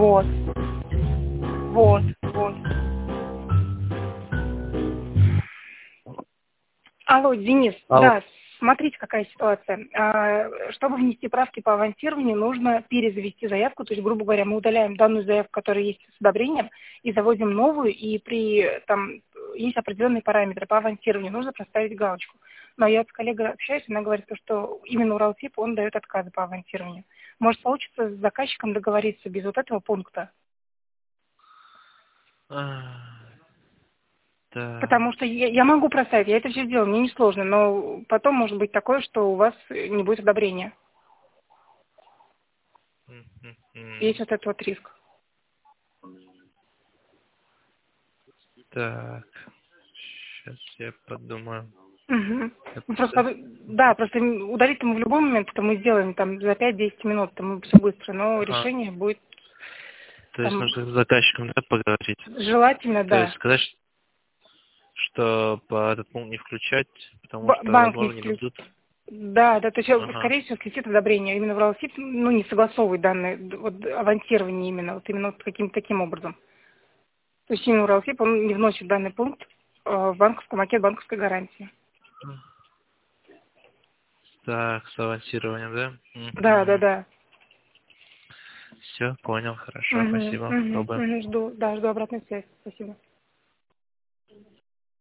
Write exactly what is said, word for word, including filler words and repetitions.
Вот. Вот. Вот. Алло, Денис, Алло. да, смотрите, какая ситуация. А, Чтобы внести правки по авансированию, нужно перезавести заявку, то есть, грубо говоря, мы удаляем данную заявку, которая есть с одобрением, и заводим новую, и при, там, есть определенные параметры по авансированию, нужно проставить галочку. Но я с коллегой общаюсь, она говорит, что именно Уралсиб, он дает отказы по авансированию. Может, получится с заказчиком договориться без вот этого пункта? А, Так. Потому что я, я могу проставить, я это все сделала, мне несложно, но потом может быть такое, что у вас не будет одобрения. М, м, м. Есть вот этот вот риск. Так. Сейчас я подумаю. Угу. Ну, Это- просто, да, просто удалить мы в любой момент, это мы сделаем там за пять-десять минут, там все быстро, но Ага. решение будет То есть там нужно с заказчиком, да, поговорить. желательно, То есть да. сказать, что по этот пункт не включать, потому Б- что, банк не возможно, не включит. дадут. Да, да, то есть, э, Ага. скорее всего, слетит одобрение. Именно в Ралсип, ну, не согласовывает данные, д- вот, авансирование именно, вот именно вот каким таким образом. То есть именно в Ралсип, он не вносит данный пункт э, в банковский макет банковской гарантии. Так, с авансированием, да? Да, да, да. Все, понял, хорошо, Угу, спасибо. угу, Пробуем. угу, жду, да, жду обратной связи. Спасибо.